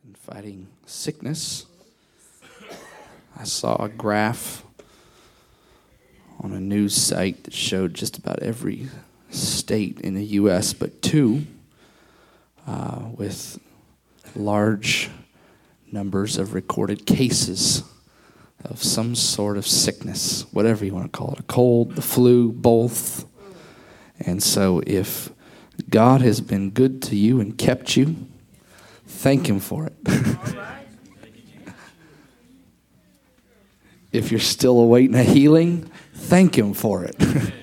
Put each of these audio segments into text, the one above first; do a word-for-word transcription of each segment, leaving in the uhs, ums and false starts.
and fighting sickness. I saw a graph on a news site that showed just about every state in the U S but two uh, with large numbers of recorded cases of some sort of sickness, whatever you want to call it, a cold, the flu, both. And so if God has been good to you and kept you, thank Him for it. If you're still awaiting a healing, thank Him for it.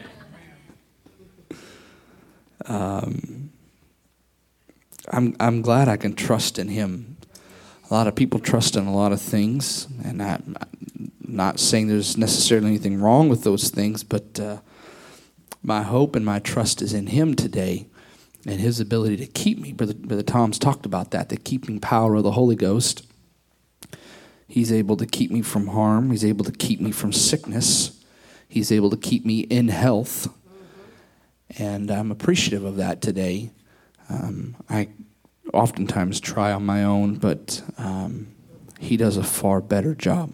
um, I'm I'm glad I can trust in Him. A lot of people trust in a lot of things, and I'm not saying there's necessarily anything wrong with those things, but uh, my hope and my trust is in Him today and His ability to keep me. Brother, Brother Tom's talked about that, the keeping power of the Holy Ghost. He's able to keep me from harm. He's able to keep me from sickness. He's able to keep me in health. And I'm appreciative of that today. Um, I oftentimes try on my own, but um, He does a far better job.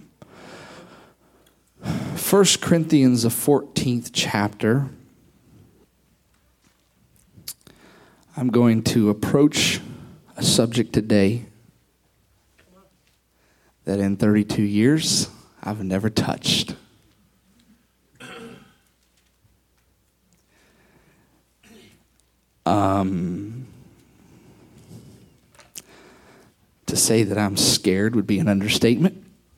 First Corinthians, the fourteenth chapter. I'm going to approach a subject today that in thirty-two years I've never touched. Um, to say that I'm scared would be an understatement.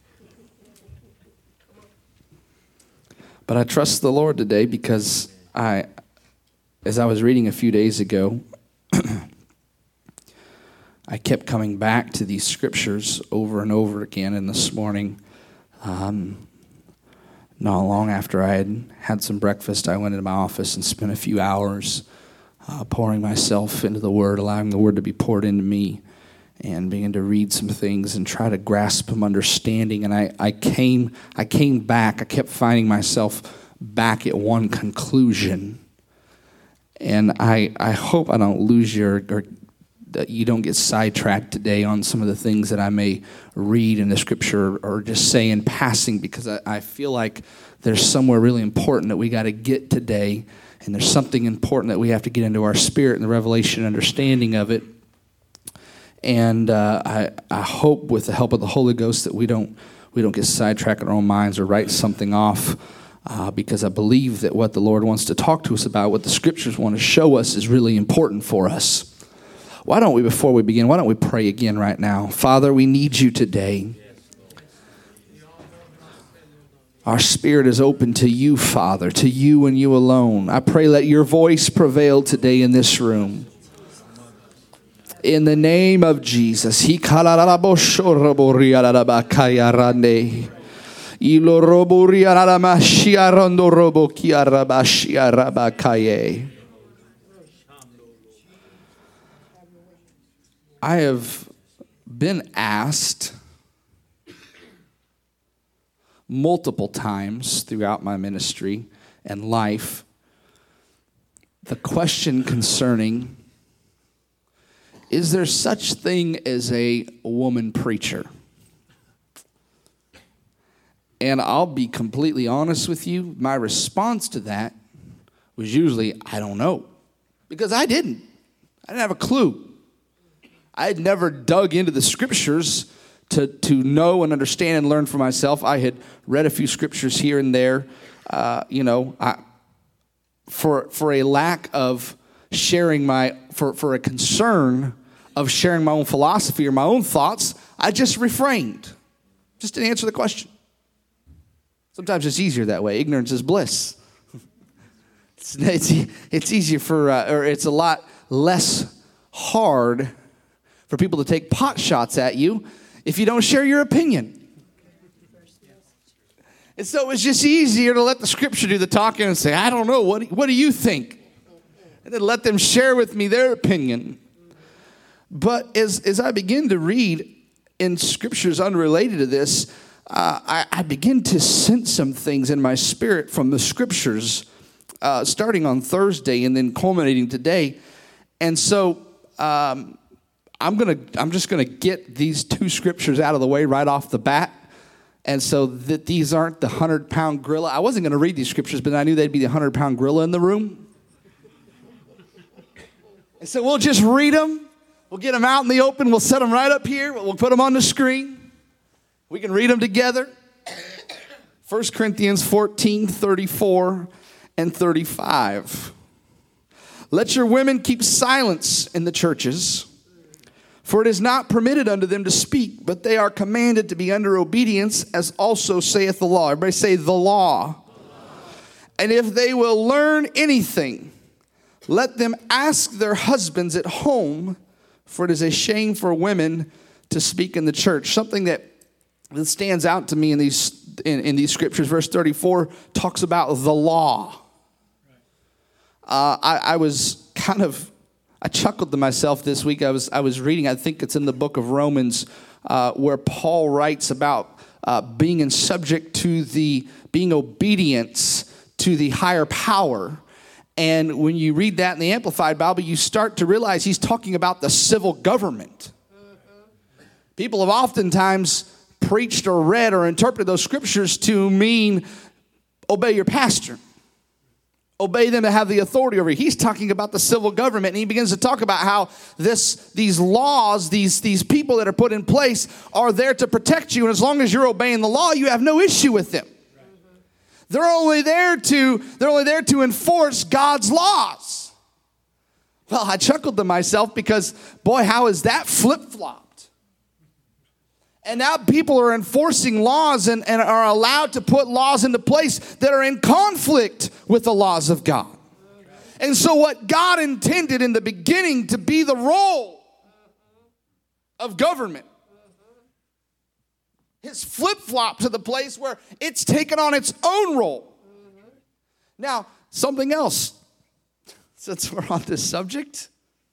But I trust the Lord today because I, as I was reading a few days ago, I kept coming back to these scriptures over and over again. And this morning, um, not long after I had had some breakfast, I went into my office and spent a few hours uh, pouring myself into the Word, allowing the Word to be poured into me, and began to read some things and try to grasp some understanding. And I, I came, I came back. I kept finding myself back at one conclusion. And I, I hope I don't lose your, or that you don't get sidetracked today on some of the things that I may read in the Scripture or just say in passing, because I, I feel like there's somewhere really important that we got to get today, and there's something important that we have to get into our spirit and the revelation and understanding of it. And uh, I, I hope with the help of the Holy Ghost that we don't we don't get sidetracked in our own minds or write something off, uh, because I believe that what the Lord wants to talk to us about, what the Scriptures want to show us, is really important for us. Why don't we, before we begin, why don't we pray again right now? Father, we need you today. Our spirit is open to you, Father, to you and you alone. I pray let your voice prevail today in this room. In the name of Jesus. I have been asked multiple times throughout my ministry and life the question concerning, is there such thing as a woman preacher? And I'll be completely honest with you, my response to that was usually, I don't know. Because I didn't. I didn't have a clue. I had never dug into the Scriptures to, to know and understand and learn for myself. I had read a few Scriptures here and there. Uh, you know, I, for for a lack of sharing my, for, for a concern of sharing my own philosophy or my own thoughts, I just refrained. Just didn't answer the question. Sometimes it's easier that way. Ignorance is bliss. it's, it's, it's easier for, uh, or it's a lot less hard for people to take pot shots at you if you don't share your opinion. And so it's just easier to let the Scripture do the talking and say, I don't know, what, what do you think? And then let them share with me their opinion. But as, as I begin to read in Scriptures unrelated to this, uh, I, I begin to sense some things in my spirit from the Scriptures, uh, starting on Thursday and then culminating today. And so um, I'm gonna I'm just gonna get these two scriptures out of the way right off the bat. And so that these aren't the hundred pound gorilla. I wasn't gonna read these scriptures, but I knew they'd be the hundred pound gorilla in the room. And so we'll just read them. We'll get them out in the open. We'll set them right up here. We'll put them on the screen. We can read them together. First Corinthians fourteen, thirty-four and thirty-five. Let your women keep silence in the churches, for it is not permitted unto them to speak, but they are commanded to be under obedience, as also saith the law. Everybody say the law. The law. And if they will learn anything, let them ask their husbands at home, for it is a shame for women to speak in the church. Something that, that stands out to me in these in, in these scriptures, verse thirty-four talks about the law. Uh, I, I was kind of, I chuckled to myself this week. I was I was reading, I think it's in the book of Romans, uh, where Paul writes about uh, being in subject to the, being obedience to the higher power. And when you read that in the Amplified Bible, you start to realize he's talking about the civil government. People have oftentimes preached or read or interpreted those scriptures to mean obey your pastor. Obey them to have the authority over you. He's talking about the civil government, and he begins to talk about how this, these laws, these, these people that are put in place are there to protect you, and as long as you're obeying the law, you have no issue with them. They're only there to, they're only there to enforce God's laws. Well, I chuckled to myself because, boy, how is that flip-flopped? And now people are enforcing laws and, and are allowed to put laws into place that are in conflict with the laws of God. And so what God intended in the beginning to be the role of government has flip-flopped to the place where it's taken on its own role. Now, something else, since we're on this subject,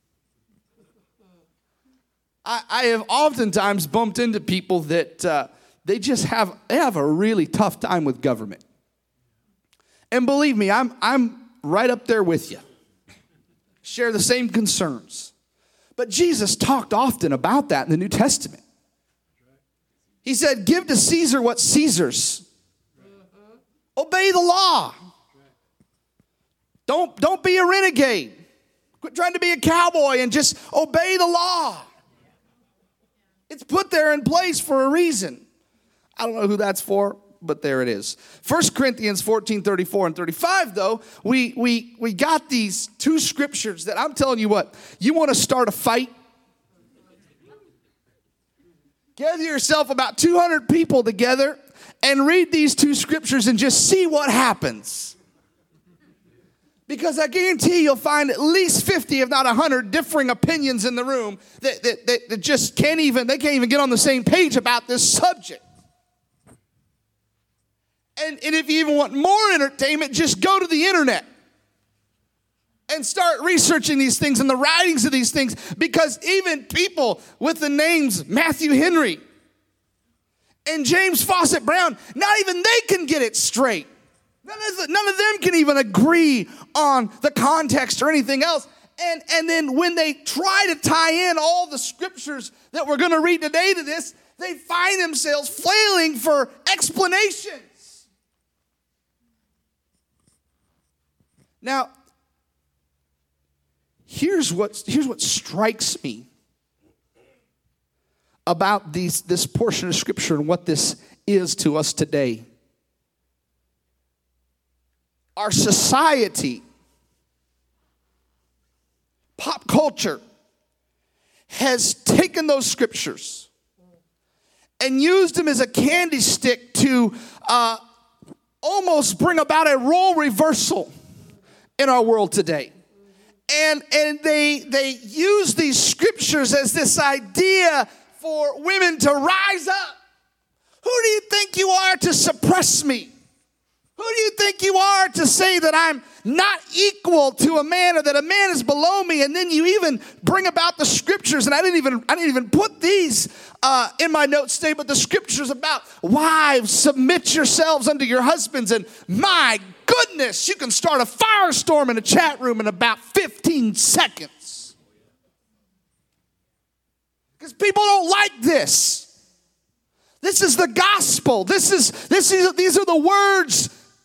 I, I have oftentimes bumped into people that uh, they just have they have a really tough time with government. And believe me, I'm I'm right up there with you. Share the same concerns. But Jesus talked often about that in the New Testament. He said, give to Caesar what's Caesar's. Obey the law. Don't, don't be a renegade. Quit trying to be a cowboy and just obey the law. It's put there in place for a reason. I don't know who that's for, but there it is. First Corinthians fourteen, thirty-four and thirty-five, though, we, we, we got these two scriptures that I'm telling you what, you want to start a fight? Gather yourself about two hundred people together and read these two scriptures and just see what happens. Because I guarantee you'll find at least fifty, if not one hundred, differing opinions in the room that, that, that, that just can't even, they can't even get on the same page about this subject. And, and if you even want more entertainment, just go to the internet and start researching these things and the writings of these things, because even people with the names Matthew Henry and James Fawcett Brown, not even they can get it straight. None of, none of them can even agree on the context or anything else. And, and then when they try to tie in all the scriptures that we're going to read today to this, they find themselves flailing for explanations. Now, here's what, here's what strikes me about these, this portion of Scripture and what this is to us today. Our society, pop culture, has taken those Scriptures and used them as a candy stick to uh, almost bring about a role reversal in our world today. And, and they, they use these scriptures as this idea for women to rise up. Who do you think you are to suppress me? Who do you think you are to say that I'm not equal to a man, or that a man is below me? And then you even bring about the scriptures, and I didn't even I didn't even put these uh, in my notes today, but the scriptures about wives, submit yourselves unto your husbands, and my goodness, you can start a firestorm in a chat room in about fifteen seconds. Because people don't like this. This is the gospel. This is, this is, these are the words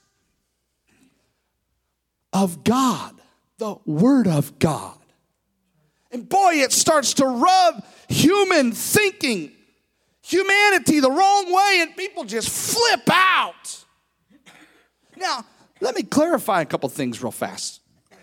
of God, the word of God. And boy, it starts to rub human thinking, humanity the wrong way, and people just flip out. Now, let me clarify a couple things real fast.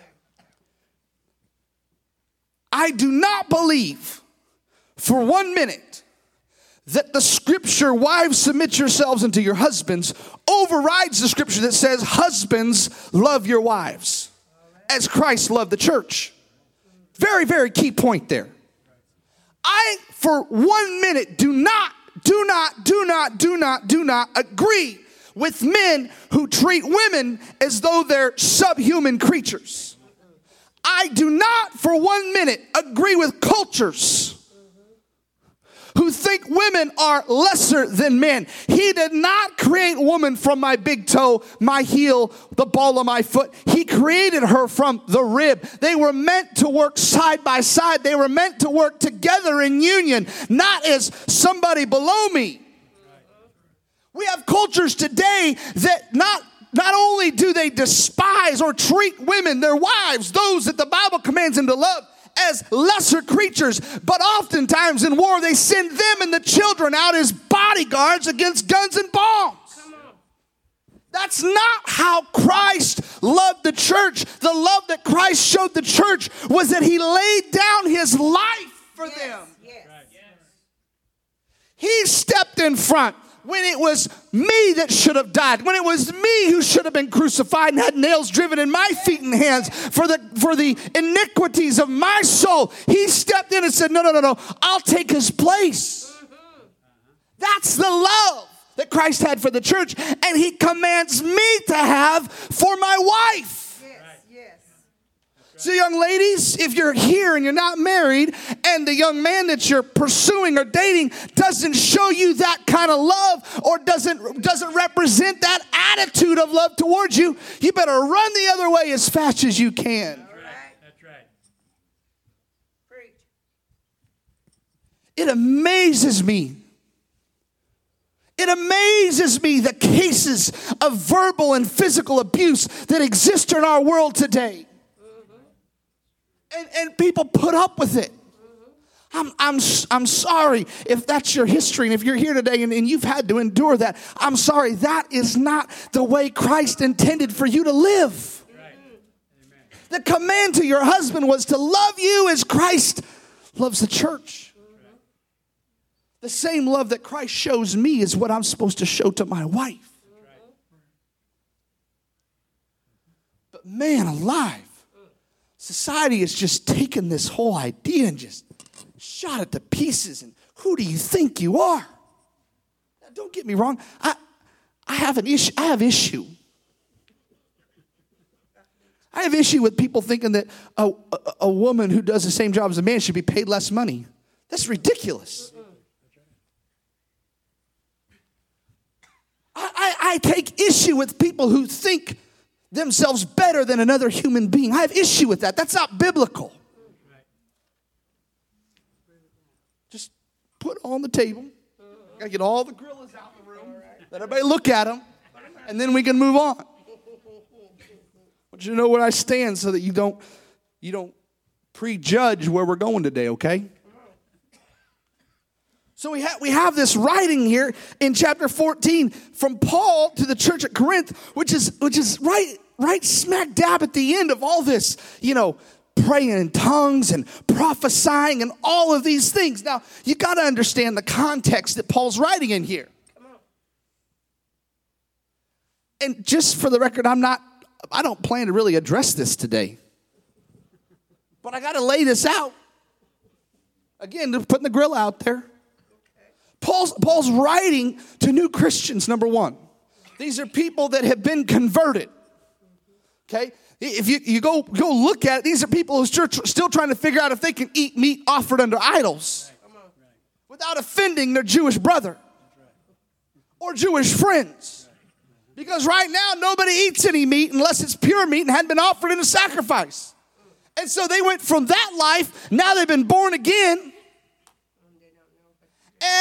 I do not believe for one minute that the scripture, wives, submit yourselves unto your husbands, overrides the scripture that says, husbands, love your wives as Christ loved the church. Very, very key point there. I, for one minute, do not, do not, do not, do not, do not agree with men who treat women as though they're subhuman creatures. I do not for one minute agree with cultures who think women are lesser than men. He did not create woman from my big toe, my heel, the ball of my foot. He created her from the rib. They were meant to work side by side. They were meant to work together in union, not as somebody below me. We have cultures today that not Not only do they despise or treat women, their wives, those that the Bible commands them to love, as lesser creatures, but oftentimes in war they send them and the children out as bodyguards against guns and bombs. That's not how Christ loved the church. The love that Christ showed the church was that he laid down his life for yes, them. Yes. He stepped in front when it was me that should have died, when it was me who should have been crucified and had nails driven in my feet and hands for the for the iniquities of my soul. He stepped in and said, no, no, no, no, I'll take his place. That's the love that Christ had for the church, and he commands me to have for my wife. So young ladies, if you're here and you're not married and the young man that you're pursuing or dating doesn't show you that kind of love or doesn't, doesn't represent that attitude of love towards you, you better run the other way as fast as you can. That's right. That's right. Preach. It amazes me. It amazes me the cases of verbal and physical abuse that exist in our world today. And, and people put up with it. I'm, I'm, I'm sorry if that's your history and if you're here today and, and you've had to endure that. I'm sorry. That is not the way Christ intended for you to live. Right. The command to your husband was to love you as Christ loves the church. Right. The same love that Christ shows me is what I'm supposed to show to my wife. Right. But man alive. Society has just taken this whole idea and just shot it to pieces. And who do you think you are? Now, don't get me wrong. I, I have an issue. I have issue. I have issue with people thinking that a, a, a woman who does the same job as a man should be paid less money. That's ridiculous. I, I, I take issue with people who think themselves better than another human being. I have issue with that. That's not biblical. Just put it on the table. Got to get all the gorillas out in the room. Let everybody look at them. And then we can move on. I want you to know where I stand so that you don't, you don't prejudge where we're going today, okay? So we have we have this writing here in chapter fourteen from Paul to the church at Corinth, which is which is right right smack dab at the end of all this, you know, praying in tongues and prophesying and all of these things. Now, you got to understand the context that Paul's writing in here. And just for the record, I'm not I don't plan to really address this today. But I got to lay this out. Again, putting the grill out there. Paul's, Paul's writing to new Christians, number one. These are people that have been converted. Okay? If you, you go, go look at it, these are people who are still, still trying to figure out if they can eat meat offered under idols without offending their Jewish brother or Jewish friends. Because right now, nobody eats any meat unless it's pure meat and hadn't been offered in a sacrifice. And so they went from that life, now they've been born again.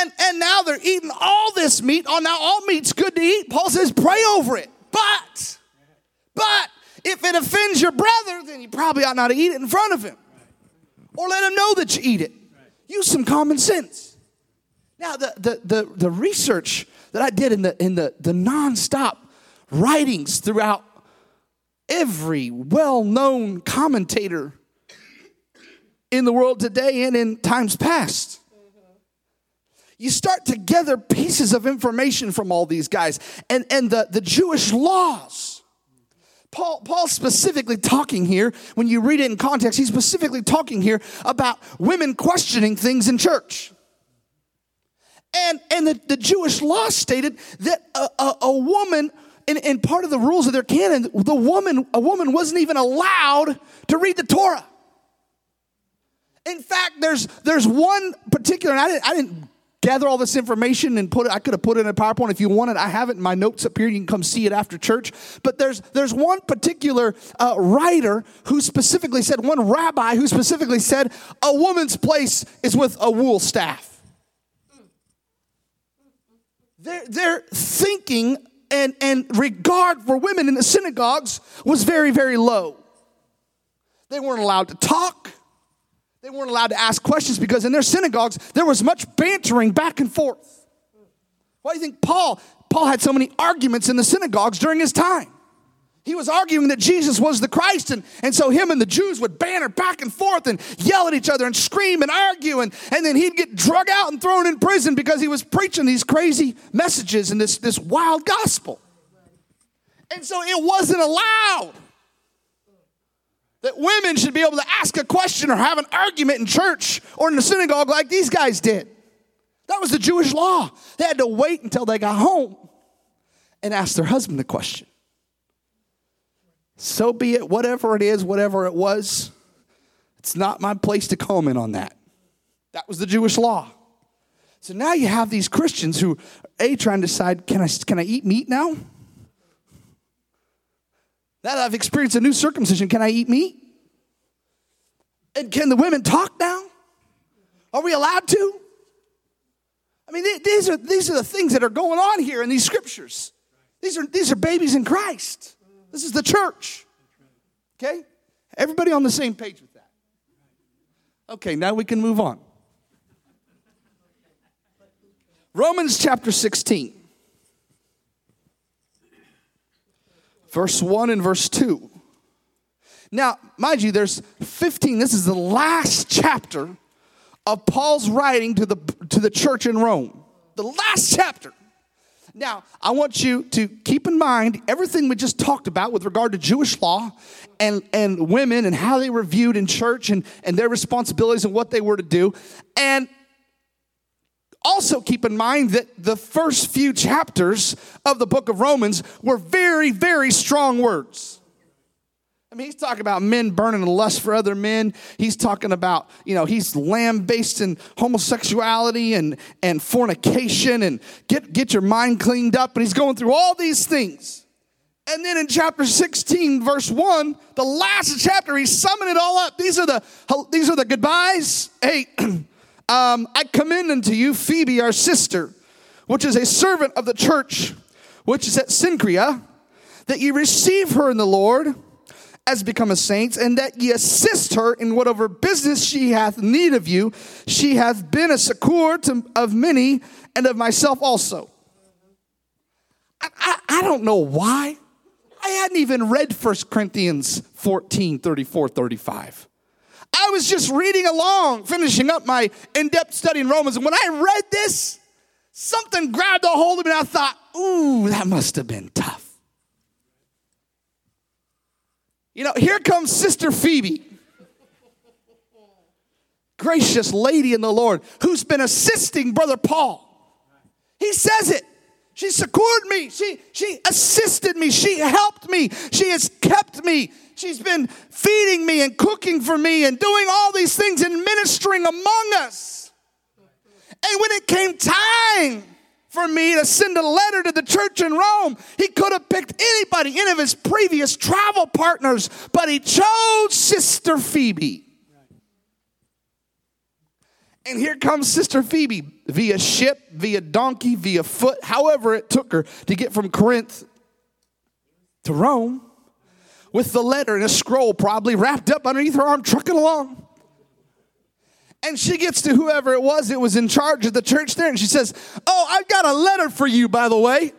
And, and now they're eating all this meat. Oh, now all meat's good to eat. Paul says, pray over it. But, but, if it offends your brother, then you probably ought not to eat it in front of him. Or let him know that you eat it. Use some common sense. Now, the, the, the, the research that I did in the, in the, the nonstop writings throughout every well-known commentator in the world today and in times past, you start to gather pieces of information from all these guys. And, and the, the Jewish laws. Paul, Paul's specifically talking here, when you read it in context, he's specifically talking here about women questioning things in church. And, and the, the Jewish law stated that a, a, a woman, and, and part of the rules of their canon, the woman, a woman wasn't even allowed to read the Torah. In fact, there's there's one particular, and I didn't, I didn't gather all this information and put it, I could have put it in a PowerPoint if you wanted. I have it in my notes up here. You can come see it after church. But there's there's one particular uh, writer who specifically said, one rabbi who specifically said, a woman's place is with a wool staff. Their, their thinking and, and regard for women in the synagogues was very, very low. They weren't allowed to talk. They weren't allowed to ask questions because in their synagogues, there was much bantering back and forth. Why do you think Paul, Paul had so many arguments in the synagogues during his time? He was arguing that Jesus was the Christ, and, and so him and the Jews would banter back and forth and yell at each other and scream and argue, and, and then he'd get drug out and thrown in prison because he was preaching these crazy messages and this, this wild gospel. And so it wasn't allowed that women should be able to ask a question or have an argument in church or in the synagogue like these guys did. That was the Jewish law. They had to wait until they got home and ask their husband the question. So be it, whatever it is, whatever it was, it's not my place to comment on that. That was the Jewish law. So now you have these Christians who, A, trying to decide, can I, can I eat meat now? Now that I've experienced a new circumcision, can I eat meat? And can the women talk now? Are we allowed to? I mean, these are these are the things that are going on here in these scriptures. These are these are babies in Christ. This is the church. Okay? Everybody on the same page with that. Okay, now we can move on. Romans chapter sixteen. Verse one and verse two. Now, mind you, there's fifteen. This is the last chapter of Paul's writing to the, to the church in Rome. The last chapter. Now, I want you to keep in mind everything we just talked about with regard to Jewish law and, and women and how they were viewed in church and, and their responsibilities and what they were to do. And also keep in mind that the first few chapters of the book of Romans were very, very strong words. I mean, he's talking about men burning the lust for other men. He's talking about, you know, he's lambasting homosexuality and, and fornication and get, get your mind cleaned up. And he's going through all these things. And then in chapter sixteen, verse one, the last chapter, he's summing it all up. These are the, these are the goodbyes. Hey, Um, I commend unto you Phoebe, our sister, which is a servant of the church, which is at Cenchrea, that ye receive her in the Lord as become a saint, and that ye assist her in whatever business she hath need of you. She hath been a succor to, of many, and of myself also. I, I, I don't know why. I hadn't even read First Corinthians fourteen, thirty-four, thirty-five. I was just reading along, finishing up my in-depth study in Romans. And when I read this, something grabbed a hold of me. And I thought, ooh, that must have been tough. You know, here comes Sister Phoebe. Gracious lady in the Lord, who's been assisting Brother Paul. He says it. She succored me. She, she assisted me. She helped me. She has kept me. She's been feeding me and cooking for me and doing all these things and ministering among us. And when it came time for me to send a letter to the church in Rome, he could have picked anybody, any of his previous travel partners, but he chose Sister Phoebe. And here comes Sister Phoebe via ship, via donkey, via foot, however it took her to get from Corinth to Rome, with the letter and a scroll probably wrapped up underneath her arm, trucking along. And she gets to whoever it was that was in charge of the church there, and she says, oh, I've got a letter for you, by the way.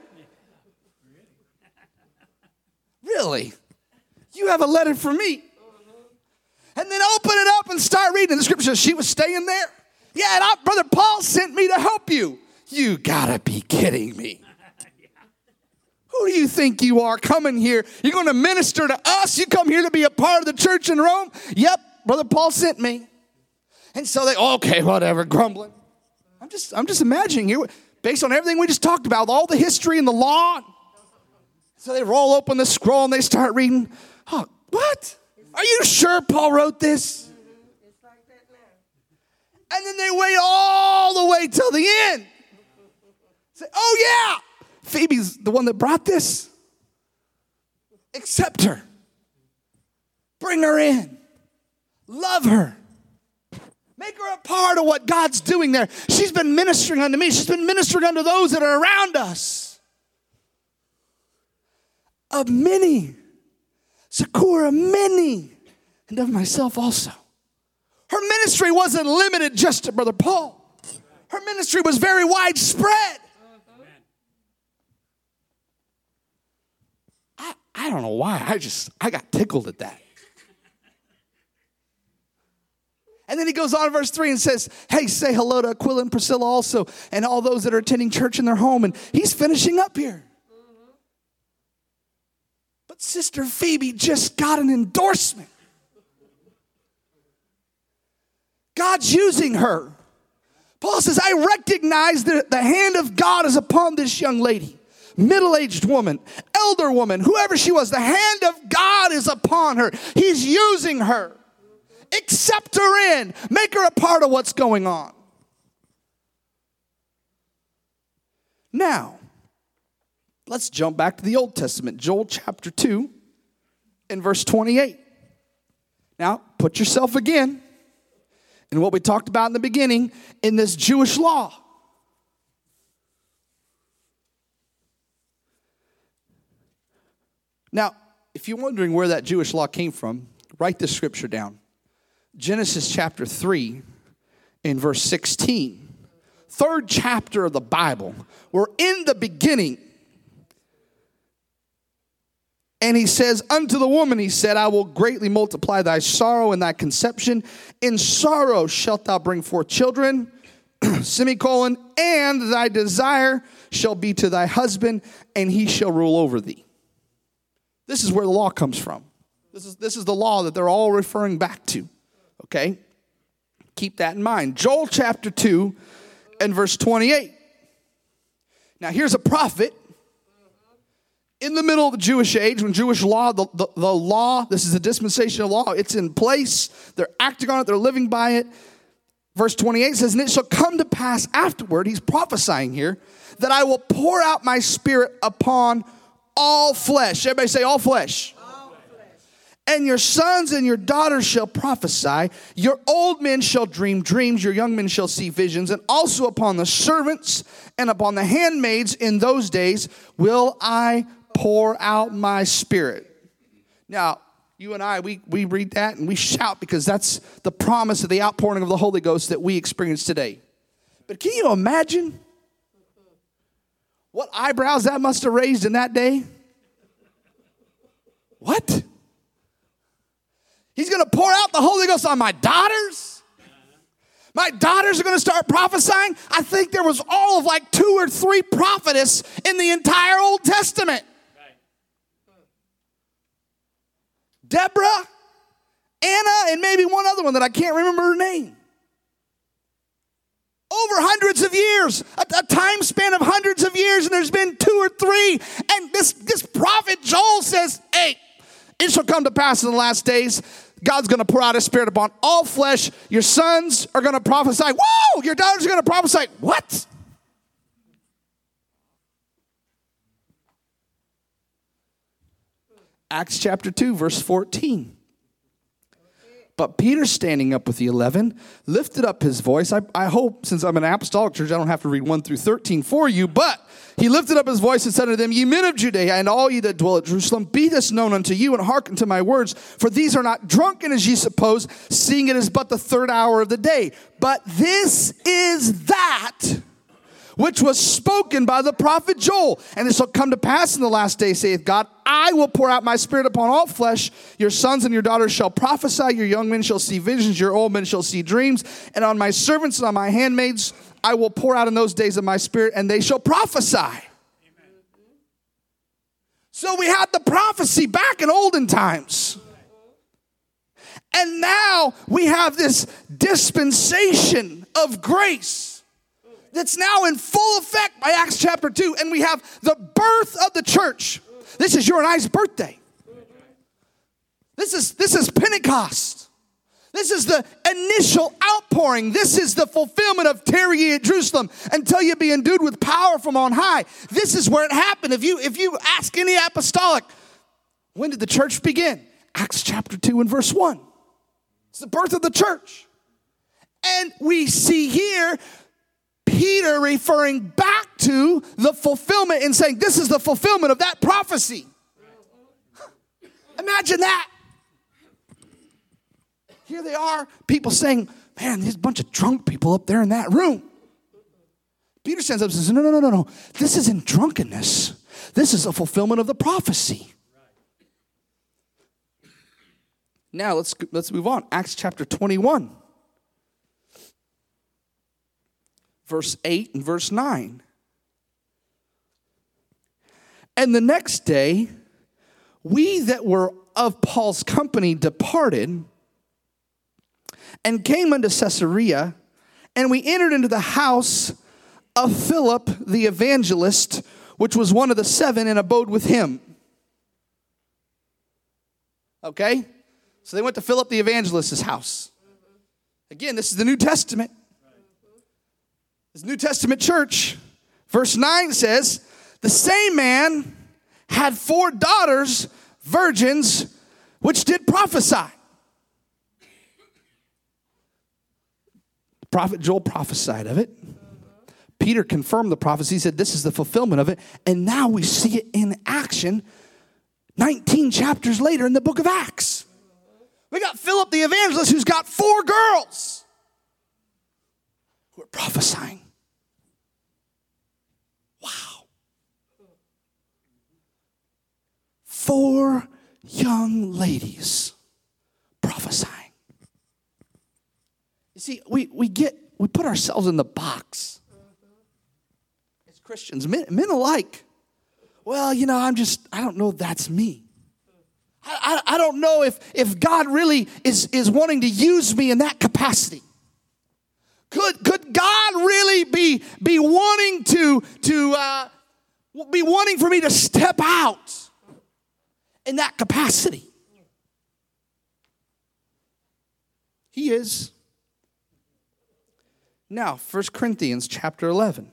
Really? You have a letter for me? And then open it up and start reading. The scripture says she was staying there. Yeah, and I, Brother Paul sent me to help you. You gotta be kidding me. Who do you think you are coming here? You're going to minister to us? You come here to be a part of the church in Rome? Yep, Brother Paul sent me. And so they, okay, whatever, grumbling. I'm just, I'm just imagining here, based on everything we just talked about, all the history and the law. So they roll open the scroll and they start reading. Oh, what? Are you sure Paul wrote this? It's like that now. And then they wait all the way till the end. Say, oh yeah, Phoebe's the one that brought this. Accept her. Bring her in. Love her. Make her a part of what God's doing there. She's been ministering unto me. She's been ministering unto those that are around us. Of many. Sakura, many. And of myself also. Her ministry wasn't limited just to Brother Paul. Her ministry was very widespread. I, I don't know why. I just, I got tickled at that. And then he goes on in verse three and says, hey, say hello to Aquila and Priscilla also, and all those that are attending church in their home. And he's finishing up here. But Sister Phoebe just got an endorsement. God's using her. Paul says, I recognize that the hand of God is upon this young lady. Middle-aged woman, elder woman, whoever she was, the hand of God is upon her. He's using her. Accept her in. Make her a part of what's going on. Now, let's jump back to the Old Testament. Joel chapter two and verse twenty-eight. Now, put yourself again in what we talked about in the beginning in this Jewish law. Now, if you're wondering where that Jewish law came from, write this scripture down. Genesis chapter three in verse sixteen. Third chapter of the Bible. We're in the beginning. And he says, unto the woman, he said, I will greatly multiply thy sorrow and thy conception. In sorrow shalt thou bring forth children, semicolon, and thy desire shall be to thy husband, and he shall rule over thee. This is where the law comes from. This is, this is the law that they're all referring back to. Okay? Keep that in mind. Joel chapter two and verse twenty-eight. Now here's a prophet in the middle of the Jewish age, when Jewish law, the, the, the law, this is a dispensational law, it's in place, they're acting on it, they're living by it. Verse twenty-eight says, and it shall come to pass afterward, he's prophesying here, that I will pour out my spirit upon all flesh. Everybody say all flesh. All flesh. And your sons and your daughters shall prophesy. Your old men shall dream dreams. Your young men shall see visions. And also upon the servants and upon the handmaids in those days will I pour out my spirit. Now, you and I, we, we read that and we shout because that's the promise of the outpouring of the Holy Ghost that we experience today. But can you imagine what eyebrows that must have raised in that day? What? He's going to pour out the Holy Ghost on my daughters? My daughters are going to start prophesying? I think there was all of like two or three prophetess in the entire Old Testament. Deborah, Anna, and maybe one other one that I can't remember her name. Over hundreds of years, a, a time span of hundreds of years, and there's been two or three. And this, this prophet Joel says, hey, it shall come to pass in the last days, God's going to pour out his spirit upon all flesh. Your sons are going to prophesy. Whoa, your daughters are going to prophesy. What? Acts chapter two, verse fourteen. But Peter, standing up with the eleven, lifted up his voice. I, I hope, since I'm an apostolic church, I don't have to read one through thirteen for you. But he lifted up his voice and said unto them, Ye men of Judea, and all ye that dwell at Jerusalem, be this known unto you, and hearken to my words. For these are not drunken, as ye suppose, seeing it is but the third hour of the day. But this is that which was spoken by the prophet Joel. And it shall come to pass in the last day, saith God, I will pour out my spirit upon all flesh. Your sons and your daughters shall prophesy. Your young men shall see visions. Your old men shall see dreams. And on my servants and on my handmaids I will pour out in those days of my spirit, and they shall prophesy. Amen. So we had the prophecy back in olden times. And now we have this dispensation of grace that's now in full effect by Acts chapter two. And we have the birth of the church. This is your and I's birthday. This is, this is Pentecost. This is the initial outpouring. This is the fulfillment of tarry ye at Jerusalem until you be endued with power from on high. This is where it happened. If you, if you ask any apostolic, when did the church begin? Acts chapter two and verse one. It's the birth of the church. And we see here Peter referring back to the fulfillment and saying, this is the fulfillment of that prophecy. Imagine that. Here they are, people saying, man, there's a bunch of drunk people up there in that room. Peter stands up and says, no, no, no, no, no. This isn't drunkenness. This is a fulfillment of the prophecy. Now let's, let's move on. Acts chapter twenty-one. Verse eight and verse nine. And the next day, we that were of Paul's company departed and came unto Caesarea, and we entered into the house of Philip the evangelist, which was one of the seven, and abode with him. Okay? So they went to Philip the evangelist's house. Again, this is the New Testament. This New Testament church. Verse nine says, the same man had four daughters, virgins, which did prophesy. Prophet Joel prophesied of it. Peter confirmed the prophecy. He said, this is the fulfillment of it. And now we see it in action nineteen chapters later in the book of Acts. We got Philip the evangelist who's got four girls who are prophesying. Wow. Four young ladies prophesying. You see, we, we get, we put ourselves in the box as Christians, men, men alike. Well, you know, I'm just, I don't know if that's me. I, I, I don't know if, if God really is, is wanting to use me in that capacity. Could, could God really be, be wanting to, to uh, be wanting for me to step out in that capacity? He is. Now, First Corinthians chapter eleven.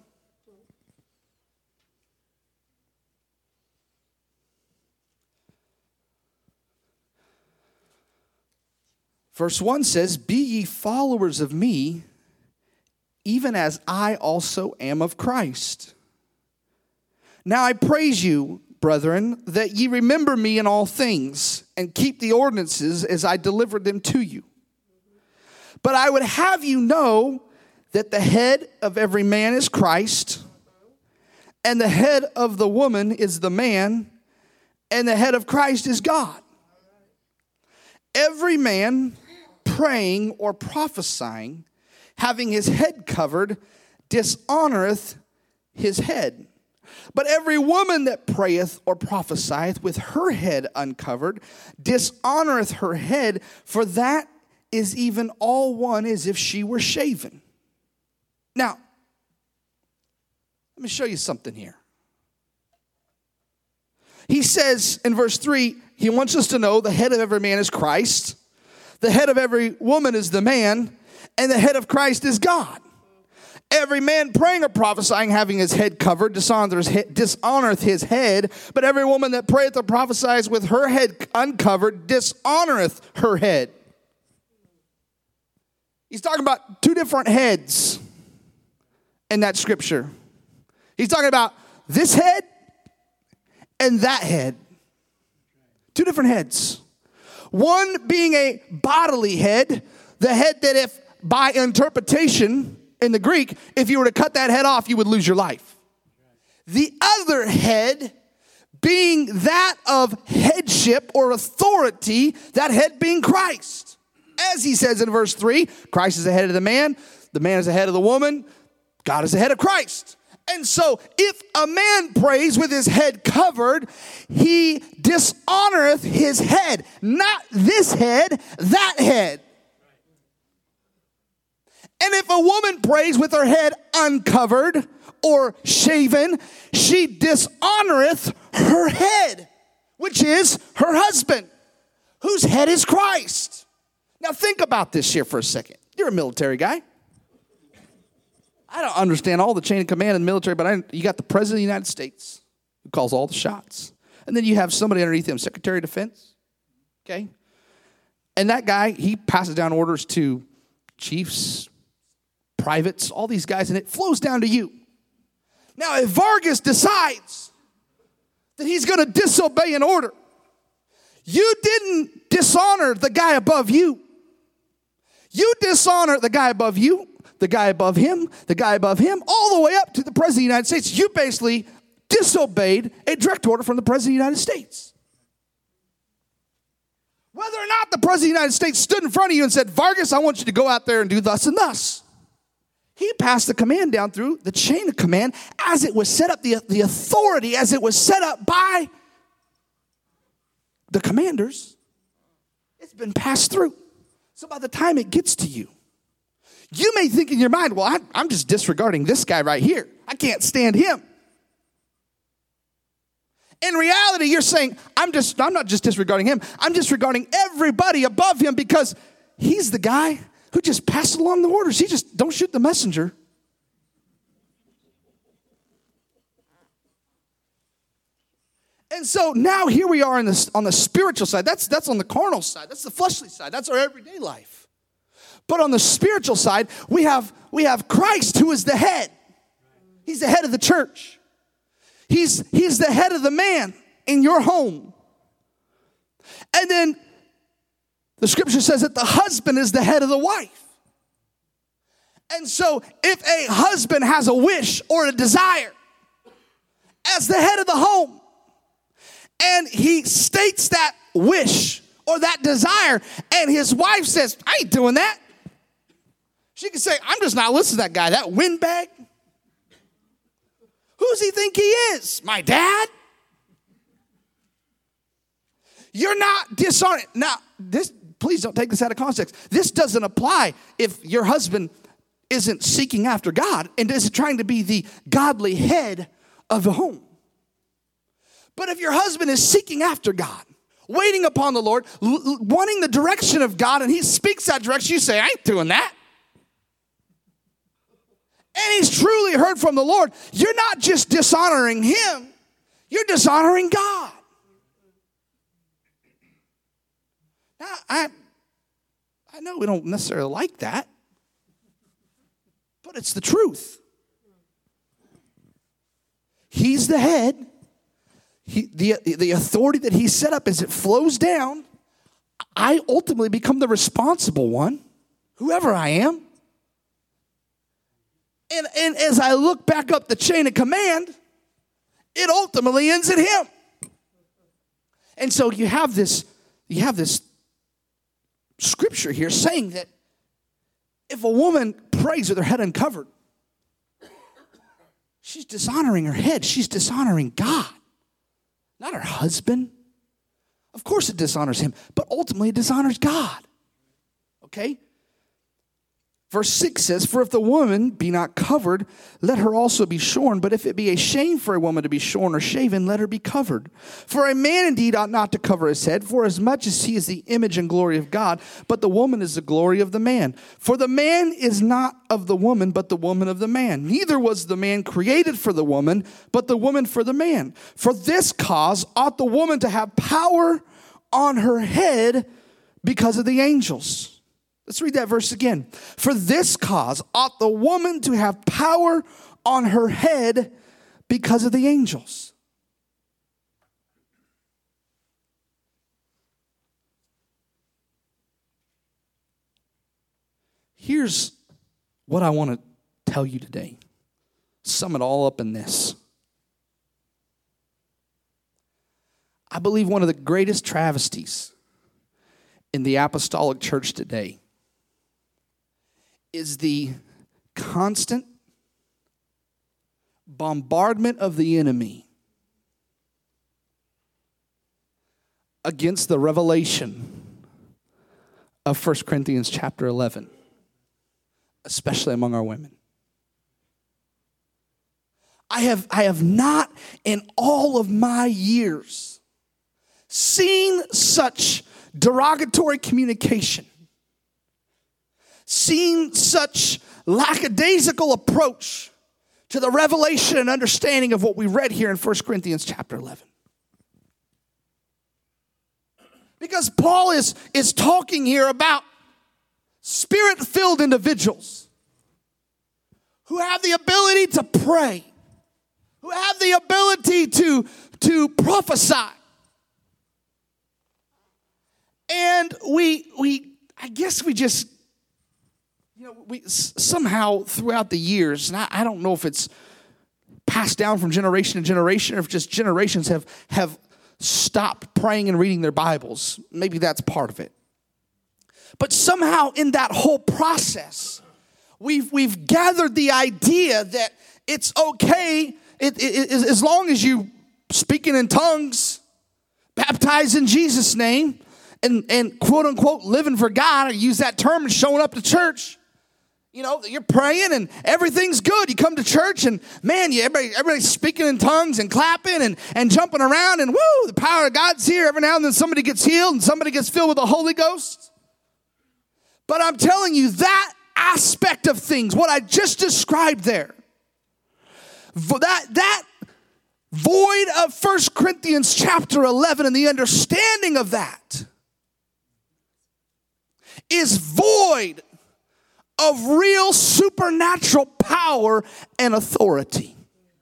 Verse one says, be ye followers of me, even as I also am of Christ. Now I praise you, brethren, that ye remember me in all things, and keep the ordinances as I delivered them to you. But I would have you know that the head of every man is Christ, and the head of the woman is the man, and the head of Christ is God. Every man praying or prophesying, having his head covered, dishonoreth his head. But every woman that prayeth or prophesieth with her head uncovered, dishonoreth her head, for that is even all one as if she were shaven. Now, let me show you something here. He says in verse three, he wants us to know the head of every man is Christ, the head of every woman is the man, and the head of Christ is God. Every man praying or prophesying, having his head covered, dishonoreth his head. But every woman that prayeth or prophesies with her head uncovered, dishonoreth her head. He's talking about two different heads in that scripture. He's talking about this head and that head. Two different heads. One being a bodily head, the head that if by interpretation in the Greek, if you were to cut that head off, you would lose your life. The other head being that of headship or authority, that head being Christ. As he says in verse three, Christ is the head of the man, the man is the head of the woman, God is the head of Christ. And so if a man prays with his head covered, he dishonoreth his head. Not this head, that head. And if a woman prays with her head uncovered or shaven, she dishonoreth her head, which is her husband, whose head is Christ. Now think about this here for a second. You're a military guy. I don't understand all the chain of command in the military, but I, you got the President of the United States who calls all the shots. And then you have somebody underneath him, Secretary of Defense. Okay? And that guy, he passes down orders to chiefs, privates, all these guys, and it flows down to you. Now, if Vargas decides that he's going to disobey an order, you didn't dishonor the guy above you. You dishonor the guy above you, the guy above him, the guy above him, all the way up to the President of the United States. You basically disobeyed a direct order from the President of the United States. Whether or not the President of the United States stood in front of you and said, Vargas, I want you to go out there and do thus and thus. He passed the command down through the chain of command as it was set up, the, the authority as it was set up by the commanders. It's been passed through. So by the time it gets to you, you may think in your mind, well, I, I'm just disregarding this guy right here. I can't stand him. In reality, you're saying, I'm just, I'm not just disregarding him. I'm disregarding everybody above him because he's the guy who just passed along the orders. He just, don't shoot the messenger. And so now here we are in this, on the spiritual side. That's, that's on the carnal side. That's the fleshly side. That's our everyday life. But on the spiritual side, we have, we have Christ who is the head. He's the head of the church. He's, he's the head of the man in your home. And then the scripture says that the husband is the head of the wife. And so if a husband has a wish or a desire as the head of the home, and he states that wish or that desire, and his wife says, I ain't doing that. She can say, I'm just not listening to that guy, that windbag. Who does he think he is? My dad? You're not dishonoring. Now, this, please don't take this out of context. This doesn't apply if your husband isn't seeking after God and is trying to be the godly head of the home. But if your husband is seeking after God, waiting upon the Lord, l- wanting the direction of God, and he speaks that direction, you say, I ain't doing that. And he's truly heard from the Lord. You're not just dishonoring him, you're dishonoring God. Now, I, I know we don't necessarily like that, but it's the truth. He's the head. He, the, the authority that he set up as it flows down, I ultimately become the responsible one, whoever I am. And, and as I look back up the chain of command, it ultimately ends at him. And so you have this, you have this scripture here saying that if a woman prays with her head uncovered, she's dishonoring her head. She's dishonoring God. Not her husband. Of course it dishonors him, but ultimately it dishonors God. Okay? Verse six says, for if the woman be not covered, let her also be shorn. But if it be a shame for a woman to be shorn or shaven, let her be covered. For a man indeed ought not to cover his head, for as much as he is the image and glory of God, but the woman is the glory of the man. For the man is not of the woman, but the woman of the man. Neither was the man created for the woman, but the woman for the man. For this cause ought the woman to have power on her head because of the angels. Let's read that verse again. For this cause ought the woman to have power on her head because of the angels. Here's what I want to tell you today. Sum it all up in this. I believe one of the greatest travesties in the apostolic church today is the constant bombardment of the enemy against the revelation of First Corinthians chapter eleven, especially among our women. I have, I have not in all of my years seen such derogatory communication, seen such lackadaisical approach to the revelation and understanding of what we read here in First Corinthians chapter eleven. Because Paul is, is talking here about spirit-filled individuals who have the ability to pray, who have the ability to, to prophesy. And we, we, I guess we just, you know, we somehow throughout the years, and I, I don't know if it's passed down from generation to generation, or if just generations have, have stopped praying and reading their Bibles. Maybe that's part of it. But somehow in that whole process, we've, we've gathered the idea that it's okay it, it, it, as long as you speaking in tongues, baptized in Jesus' name, and, and quote unquote living for God, or use that term and showing up to church. You know, you're praying and everything's good. You come to church and man, you, everybody, everybody's speaking in tongues and clapping and, and jumping around and woo, the power of God's here. Every now and then somebody gets healed and somebody gets filled with the Holy Ghost. But I'm telling you, that aspect of things, what I just described there, that, that void of First Corinthians chapter eleven and the understanding of that is void of real supernatural power and authority.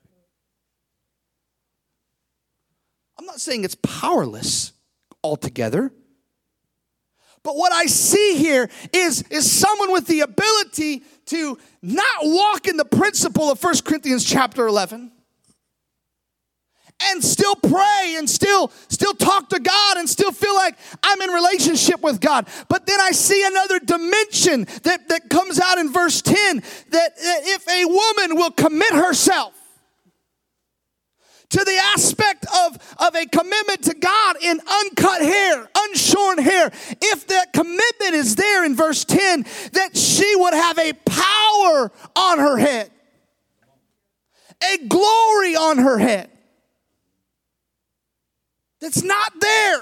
I'm not saying it's powerless altogether. But what I see here is, is someone with the ability to not walk in the principle of First Corinthians chapter eleven and still pray and still, still talk to God and still feel like I'm in relationship with God. But then I see another dimension that, that comes out in verse ten, that, that if a woman will commit herself to the aspect of, of a commitment to God in uncut hair, unshorn hair, if that commitment is there in verse ten, that she would have a power on her head, a glory on her head that's not there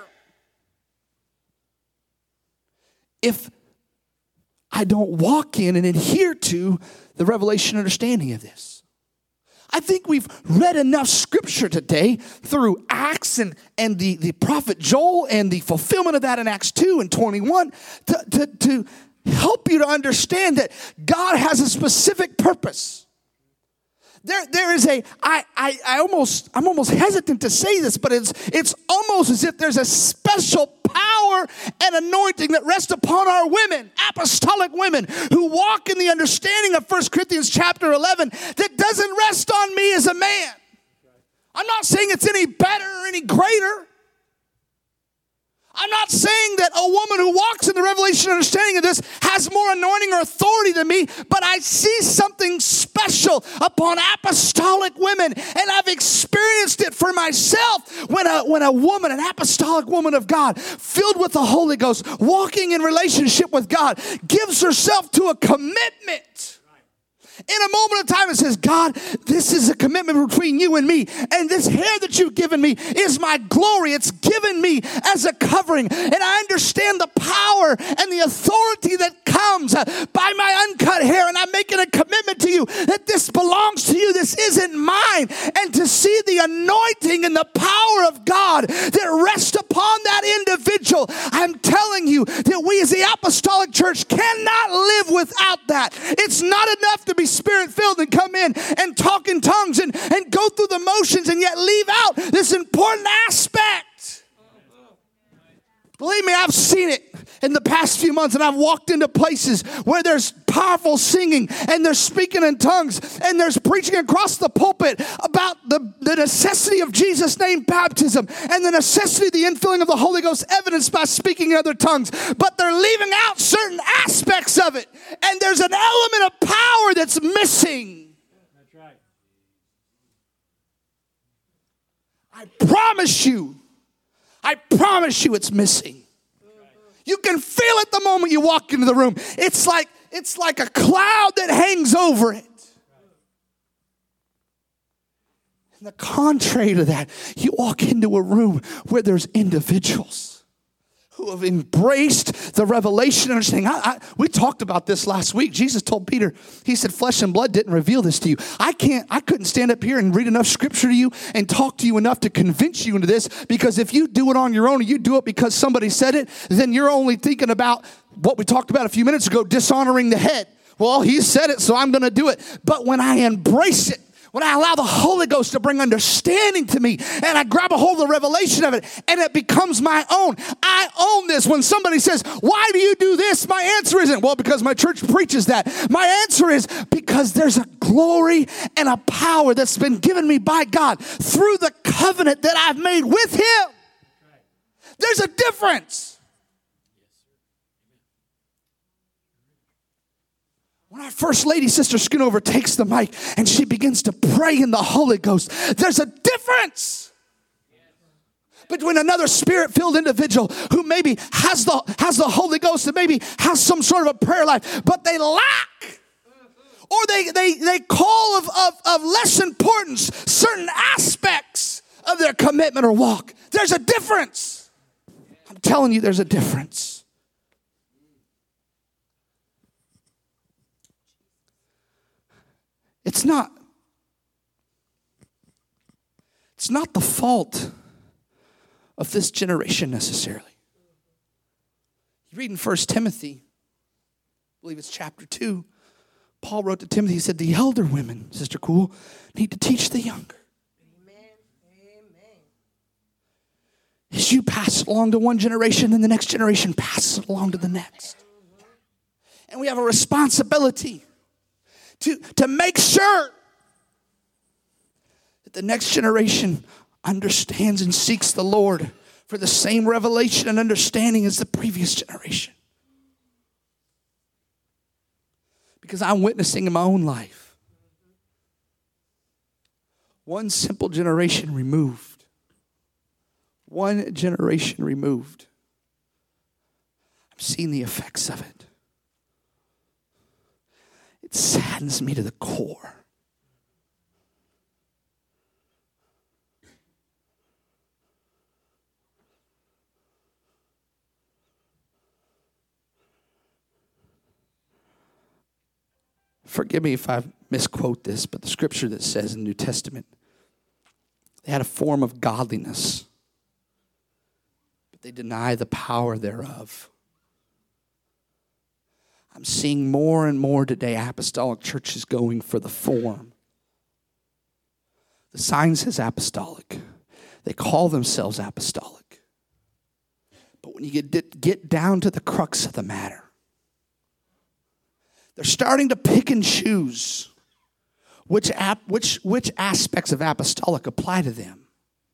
if I don't walk in and adhere to the revelation understanding of this. I think we've read enough scripture today through Acts and, and the, the prophet Joel and the fulfillment of that in Acts two and twenty-one to, to, to help you to understand that God has a specific purpose. There, there is a, I, I, I almost, I'm almost hesitant to say this, but it's, it's almost as if there's a special power and anointing that rests upon our women, apostolic women, who walk in the understanding of First Corinthians chapter eleven that doesn't rest on me as a man. I'm not saying it's any better or any greater. I'm not saying that a woman who walks in the revelation understanding of this has more anointing or authority than me, but I see something special upon apostolic women, and I've experienced it for myself when a, when a woman, an apostolic woman of God, filled with the Holy Ghost, walking in relationship with God, gives herself to a commitment In a moment of time, it says, God, this is a commitment between you and me. And this hair that you've given me is my glory. It's given me as a covering. And I understand the power and the authority that comes by my uncut hair. And I'm making a commitment to you that this belongs to you. This isn't mine. And to see the anointing and the power of God that rests upon that individual, I'm telling you that we as the Apostolic Church cannot live without that. It's not enough to be Spirit-filled and come in and talk in tongues and, and go through the motions and yet leave out this important aspect. Believe me, I've seen it in the past few months, and I've walked into places where there's powerful singing and there's speaking in tongues and there's preaching across the pulpit about the, the necessity of Jesus' name baptism and the necessity of the infilling of the Holy Ghost evidenced by speaking in other tongues. But they're leaving out certain aspects of it, and there's an element of power that's missing. That's right. I promise you, I promise you it's missing. You can feel it the moment you walk into the room. It's like, it's like a cloud that hangs over it. And the contrary to that, you walk into a room where there's individuals who have embraced the revelation and understanding. I, I, we talked about this last week. Jesus told Peter, he said, flesh and blood didn't reveal this to you. I can't, I couldn't stand up here and read enough scripture to you and talk to you enough to convince you into this, because if you do it on your own or you do it because somebody said it, then you're only thinking about what we talked about a few minutes ago, dishonoring the head. Well, he said it, so I'm going to do it. But when I embrace it, when I allow the Holy Ghost to bring understanding to me and I grab a hold of the revelation of it and it becomes my own. I own this. When somebody says, why do you do this? My answer isn't, well, because my church preaches that. My answer is because there's a glory and a power that's been given me by God through the covenant that I've made with Him. There's a difference. When our First Lady, Sister Schoonover, takes the mic and she begins to pray in the Holy Ghost, there's a difference between another Spirit-filled individual who maybe has the, has the Holy Ghost and maybe has some sort of a prayer life, but they lack, or they, they, they call of, of, of less importance certain aspects of their commitment or walk. There's a difference. I'm telling you, there's a difference. It's not, it's not the fault of this generation necessarily. You read in First Timothy, I believe it's chapter two, Paul wrote to Timothy, he said, the elder women, Sister Cool, need to teach the younger. Amen. Amen. As you pass it along to one generation, and the next generation passes it along to the next. And we have a responsibility To, to make sure that the next generation understands and seeks the Lord for the same revelation and understanding as the previous generation. Because I'm witnessing in my own life, one simple generation removed, one generation removed, I'm seeing the effects of it. It saddens me to the core. Forgive me if I misquote this, but the scripture that says in the New Testament, they had a form of godliness, but they deny the power thereof. I'm seeing more and more today apostolic churches going for the form. The sign says apostolic. They call themselves apostolic. But when you get, get down to the crux of the matter, they're starting to pick and choose which, ap, which, which aspects of apostolic apply to them.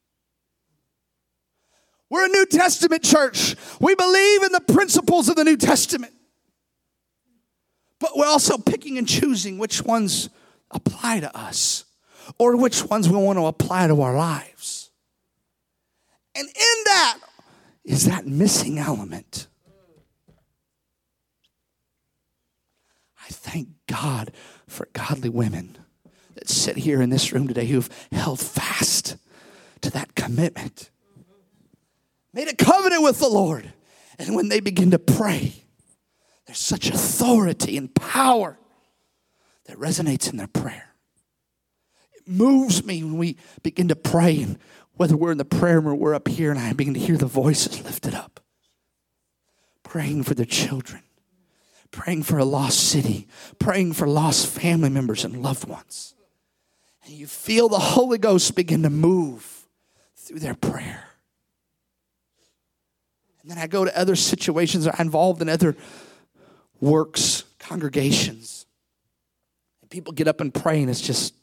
We're a New Testament church. We believe in the principles of the New Testament. But we're also picking and choosing which ones apply to us or which ones we want to apply to our lives. And in that is that missing element. I thank God for godly women that sit here in this room today who've held fast to that commitment. Made a covenant with the Lord. And when they begin to pray, there's such authority and power that resonates in their prayer. It moves me when we begin to pray, and whether we're in the prayer room or we're up here and I begin to hear the voices lifted up, praying for their children, praying for a lost city, praying for lost family members and loved ones. And you feel the Holy Ghost begin to move through their prayer. And then I go to other situations, I'm involved in other works, congregations. And people get up and pray, and it's just,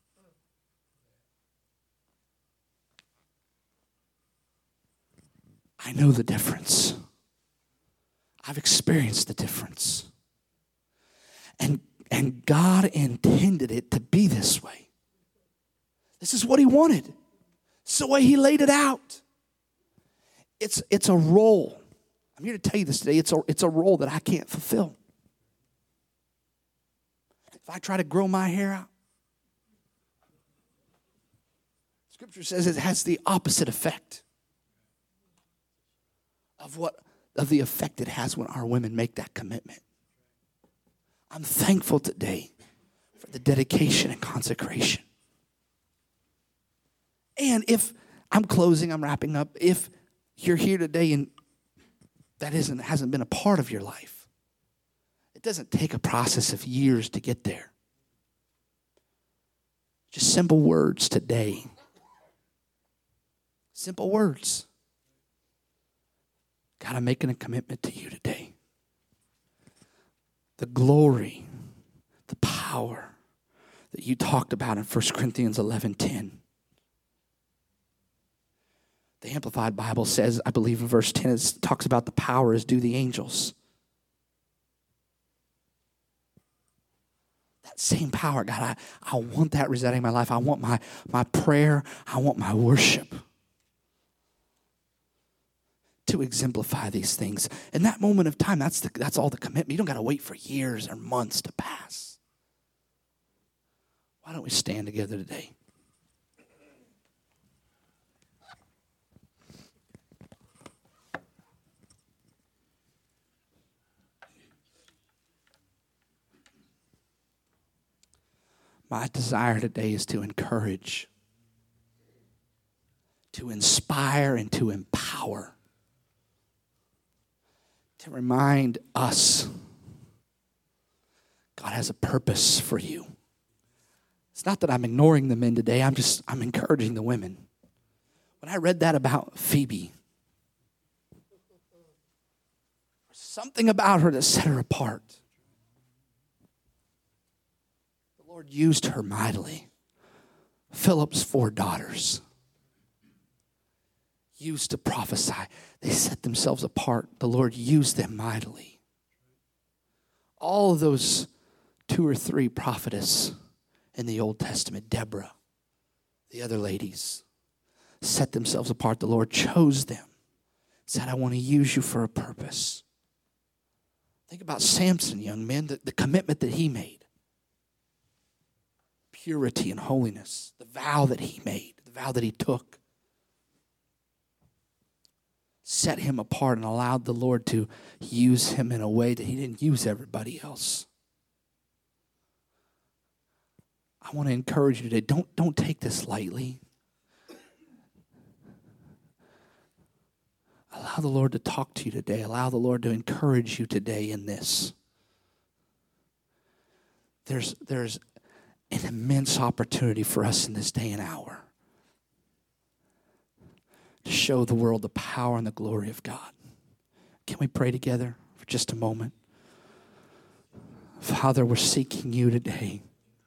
I know the difference. I've experienced the difference. And, and God intended it to be this way. This is what he wanted. It's the way he laid it out. It's, it's a role. I'm here to tell you this today. It's a, it's a role that I can't fulfill. If I try to grow my hair out, Scripture says it has the opposite effect of what of the effect it has when our women make that commitment. I'm thankful today for the dedication and consecration. And if I'm closing, I'm wrapping up, if you're here today and that isn't hasn't been a part of your life, it doesn't take a process of years to get there. Just simple words today. Simple words. God, I'm making a commitment to you today. The glory, the power that you talked about in First Corinthians eleven ten. The Amplified Bible says, I believe in verse ten, it talks about the power as do the angels. That same power, God, I, I want that residing in my life. I want my, my prayer. I want my worship to exemplify these things. In that moment of time, that's the, that's all the commitment. You don't got to wait for years or months to pass. Why don't we stand together today? My desire today is to encourage, to inspire, and to empower. To remind us God has a purpose for you. It's not that I'm ignoring the men today. I'm just, I'm encouraging the women. When I read that about Phoebe, there's something about her that set her apart. The Lord used her mightily. Philip's four daughters used to prophesy. They set themselves apart. The Lord used them mightily. All of those two or three prophetess in the Old Testament, Deborah, the other ladies, set themselves apart. The Lord chose them. Said, I want to use you for a purpose. Think about Samson, young men, the, the commitment that he made. Purity and holiness. The vow that he made. The vow that he took. Set him apart and allowed the Lord to use him in a way that he didn't use everybody else. I want to encourage you today, don't, don't take this lightly. Allow the Lord to talk to you today. Allow the Lord to encourage you today in this. There's, there's an immense opportunity for us in this day and hour to show the world the power and the glory of God. Can we pray together for just a moment? Father, we're seeking you today.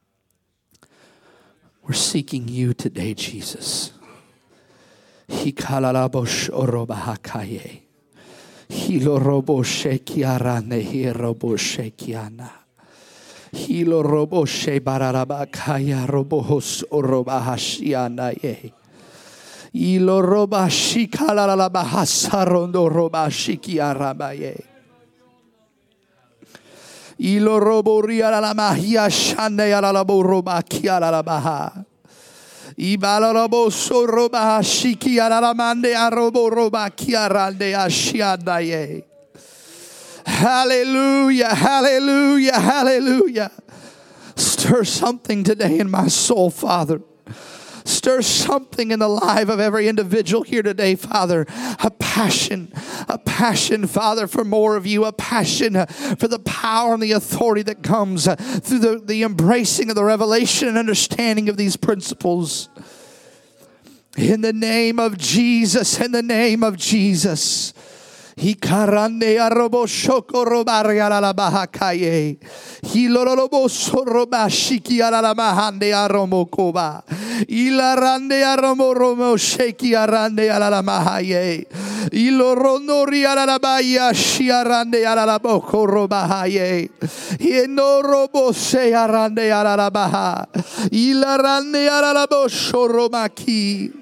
We're seeking you today, Jesus. Hikalalabosh orobahakaye. Hiloroboshe kiarane hiroboshe kiana. Hiloroboshe bararabakaya robohos orobahashianaye. Ilorobashi kalalabahasarondo robashi kiarabaye. Ilorobo rialamahia shande yaralabo roba kialalabaha. Ibalorobo soroba shiki yaralamande arobo roba kiarande ashiandaye. Hallelujah, hallelujah, hallelujah. Stir something today in my soul, Father. Stir something in the life of every individual here today, Father. A passion, a passion, Father, for more of you. A passion for the power and the authority that comes through the, the embracing of the revelation and understanding of these principles. In the name of Jesus, in the name of Jesus. Hikarande arobo shoko robari ala bahakaye. Hilorobo soroba shiki ala mahande aromo koba. Ilarande aromo romo sheki arande ala mahaye. Iloronori ala baya shiarande ala boko robahaye. Hinorobo se arande ala baha. Ilarande ala bo shoromaki.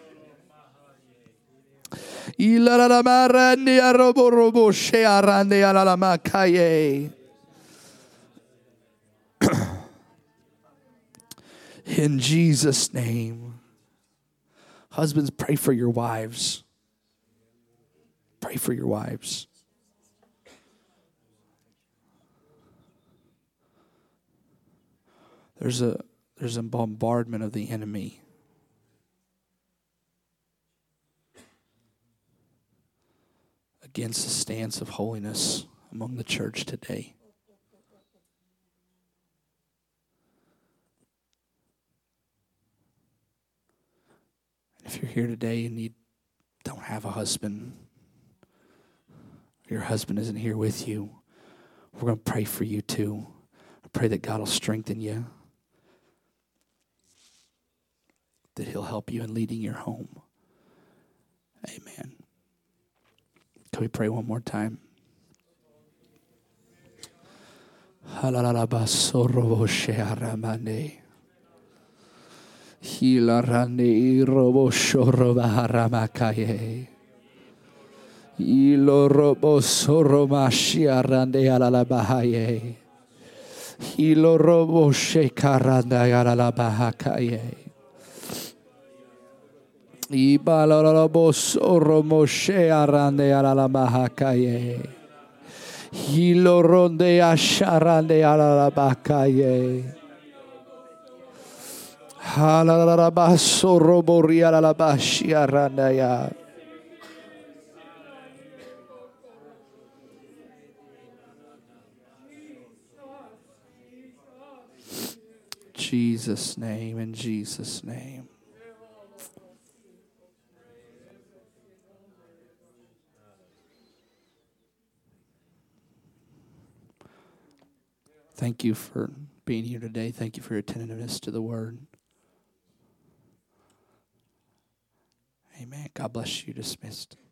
In Jesus' name. Husbands, pray for your wives. Pray for your wives. There's a there's a bombardment of the enemy. Against the stance of holiness among the church today. And if you're here today and you don't have a husband, your husband isn't here with you, we're going to pray for you too. I pray that God will strengthen you, that He'll help you in leading your home. Amen. Can we pray one more time? Hilarande robo shorobaharamakaye. Ilo robo soromashiarande alalabahaye. Ilo robo shekaranda alalabahakaye. Ibalorobo soromoshe arande alalabahakaye. Hiloronde asharande alalabakaye. Halalabasoroboria alalabashiarandaya. Jesus' name, in Jesus' name. Thank you for being here today. Thank you for your attentiveness to the word. Amen. God bless you. Dismissed.